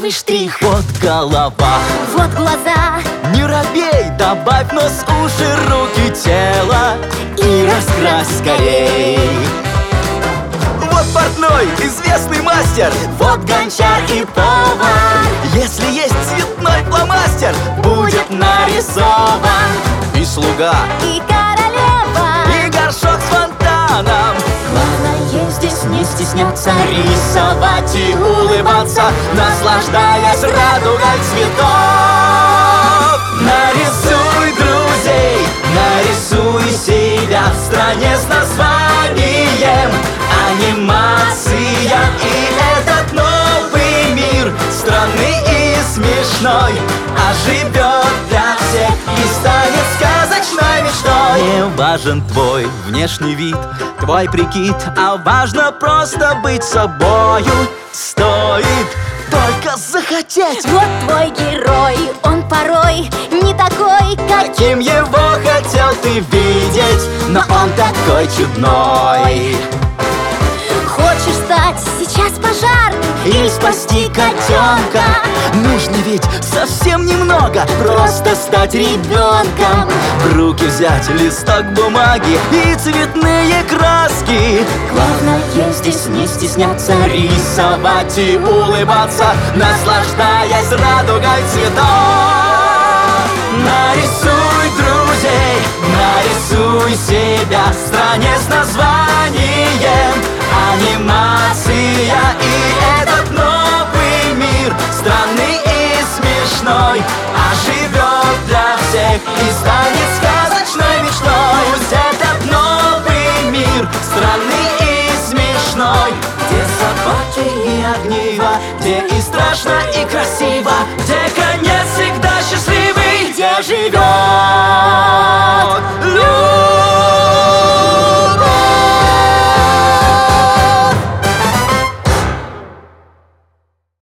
Первый штрих. Вот голова, Вот глаза. не робей, добавь нос, уши, руки, тело и раскрась скорей. Вот портной, известный мастер, Вот гончар и повар. если есть цветной фломастер, будет нарисован и слуга, И королева. и горшок с фонтаном. Главное здесь не стесняться, Рисовать и улыбаться, наслаждаясь радугой цветов. Нарисуй друзей, нарисуй себя в стране с названием анимация. И этот новый мир странный и смешной оживет для всех и станет сказочной мечтой. Не важен твой внешний вид, твой прикид, а важно просто быть собою. Стоит только захотеть. Вот твой герой, он порой не такой, Каким его хотел ты видеть, но он такой чудной. Хочешь стать сейчас пожарным Или спасти котенка, нужно ведь совсем немного, просто стать ребенком. В руки взять листок бумаги и цветные краски. Главное здесь не стесняться, Рисовать и улыбаться, наслаждаясь радугой цветов. Нарисуй друзей, нарисуй себя в стране с названием анимация. И этот новый мир странный и смешной оживет для всех и станет сказочной мечтой. Пусть этот новый мир странный и смешной, где собаки и огниво, где и страшно, и красиво, где конец всегда счастливый, где живет